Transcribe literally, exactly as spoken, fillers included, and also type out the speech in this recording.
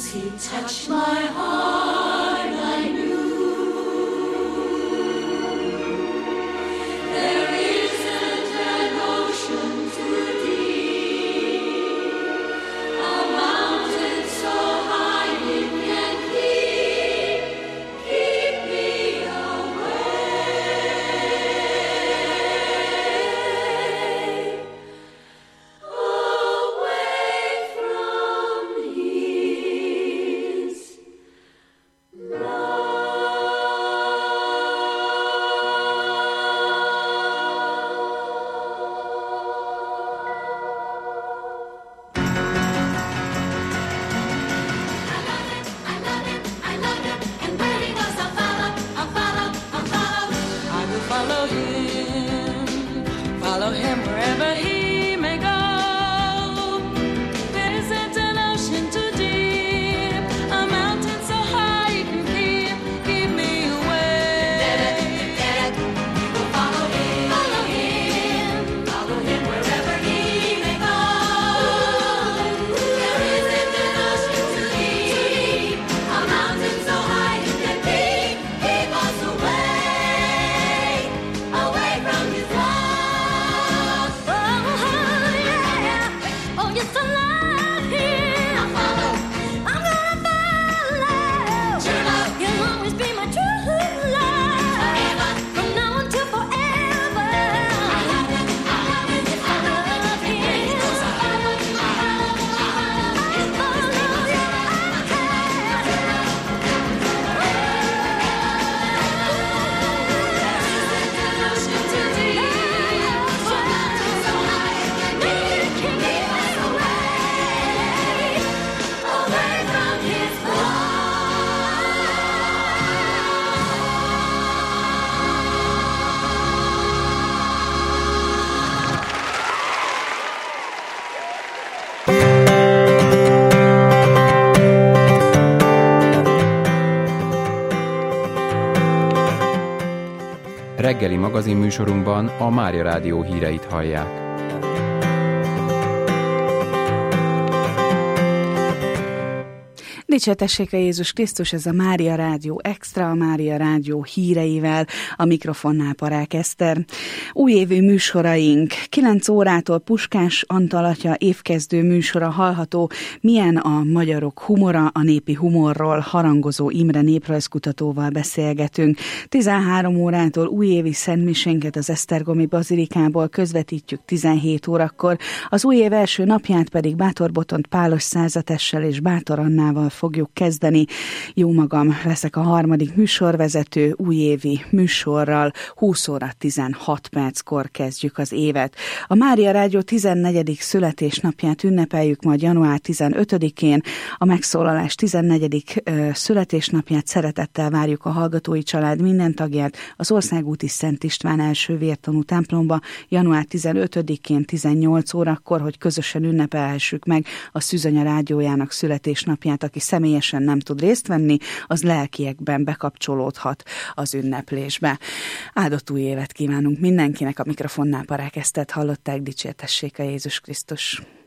Reggeli magazinműsorunkban a Mária Rádió híreit hallják. Dicsértessék Jézus Krisztus, ez a Mária Rádió Extra, a Mária Rádió híreivel, a mikrofonnál Parák Eszter. Újévi műsoraink, kilenc órától Puskás Antal atya évkezdő műsora hallható, milyen a magyarok humora, a népi humorról harangozó Imre néprajzkutatóval beszélgetünk. tizenhárom órától újévi szentmisénket az Esztergomi Bazilikából közvetítjük tizenhét órakor, az új év első napját pedig Bátor Botont Pálos Százatessel és Bátor Annával fogjuk kezdeni. Jó magam leszek a harmadik műsorvezető, újévi műsorral, húsz óra tizenhat perckor kezdjük az évet. A Mária Rádió tizennegyedik születésnapját ünnepeljük majd január tizenötödikén, a megszólalás tizennegyedik születésnapját szeretettel várjuk a hallgatói család minden tagját az Országúti Szent István első vértanú templomba január tizenötödikén tizennyolc órakor, hogy közösen ünnepelhessük meg a Szűzanya Rádiójának születésnapját. Aki személyesen nem tud részt venni, az lelkiekben bekapcsolódhat az ünneplésbe. Áldott új évet kívánunk mindenkinek, a mikrofonnál Parák Esztert hallották, dicsértessék a Jézus Krisztus.